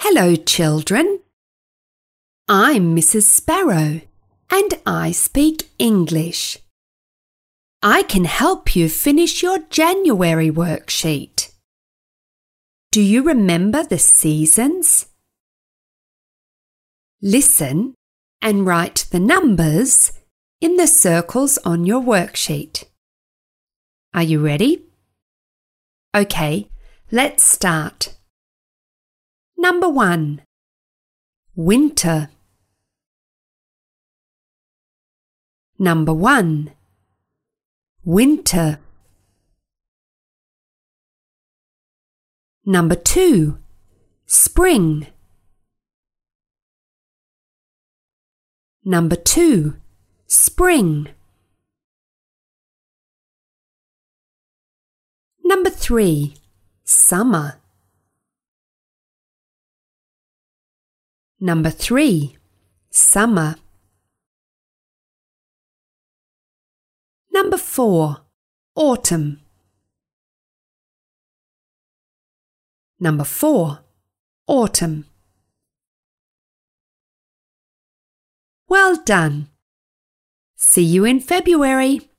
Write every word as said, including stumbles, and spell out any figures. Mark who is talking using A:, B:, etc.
A: Hello, children. I'm Missus Sparrow, and I speak English. I can help you finish your January worksheet. Do you remember the seasons? Listen and write the numbers in the circles on your worksheet. Are you ready? Okay, let's start. Number one, winter. Number one, winter. Number two, spring. Number two, spring. Number three, summer. Number three, summer. Number four, autumn. Number four, autumn. Well done. See you in February.